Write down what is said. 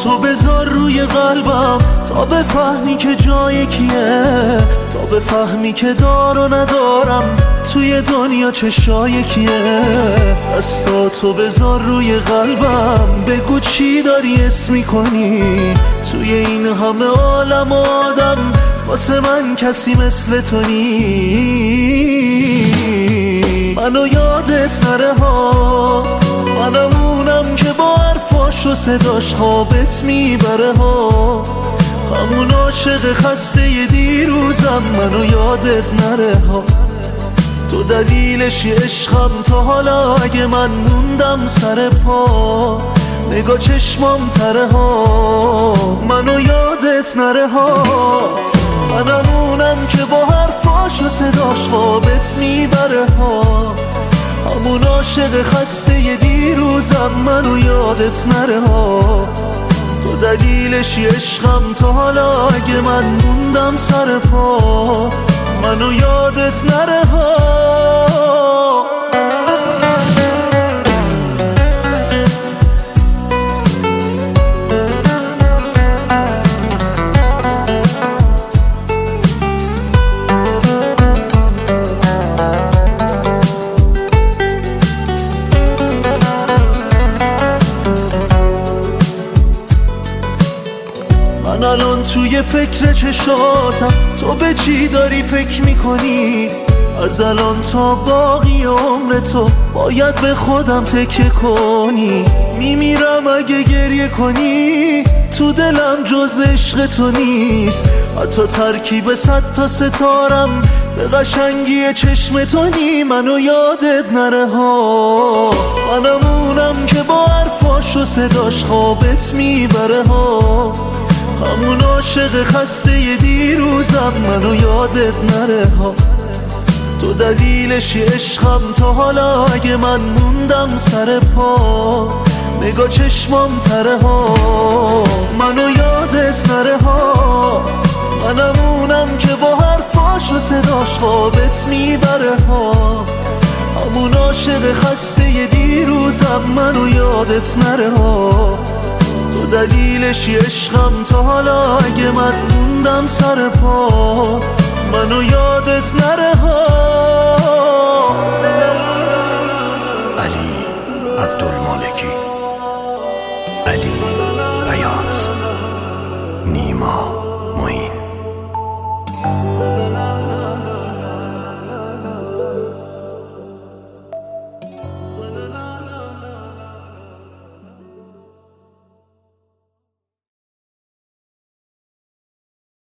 تو بذار روی قلبم تا بفهمی که جای کیه، تا بفهمی که دار و ندارم توی دنیا چشای کیه. دستاتو بذار روی قلبم، بگو چی داری اسم میکنی توی این همه عالم آدم، واسه من کسی مثل تو نی. منو یادت نره ها، منمونم که با حرفاش و صداش خوابت میبره ها، همون عاشق خسته دیروزم. منو یادت نره ها، تو دلیلشی عشقم تا حالا، اگه من موندم سر پا نگاه چشمام تره ها. منو یادت نره ها، منمونم که با حرفاش و صداش خوابت میبره ها، همون عاشق خسته دیروزم. منو یادت نره ها، تو دلیلشی عشقم تا حالا، اگه من موندم سر پا منو یادت نره ها. من الان توی فکر چشاتم، تو به چی داری فکر میکنی؟ از الان تا باقی عمر تو باید به خودم تکیه کنی. میمیرم اگه گریه کنی، تو دلم جز عشق تو نیست، حتی ترکیب 100 تا ستارم به قشنگی چشم تو نی. منو یادت نره ها، منمونم که با حرفاش و صداش خوابت میبره ها، همون عاشق خسته دیروزم. منو یادت نره ها، تو دلیلشی عشقم تا حالا، اگه من موندم سر پا نگاه چشمام تره ها. منو یادت نره ها، منمونم که با حرفاش و صداش خوابت میبره ها، همون عاشق خسته دیروزم. منو یادت نره ها، تو دلیلشی عشقم تا حالا، اگه من موندم سر پا منو یادت نره ها. علی عبدالمالکی، علی بیات، نیما معین.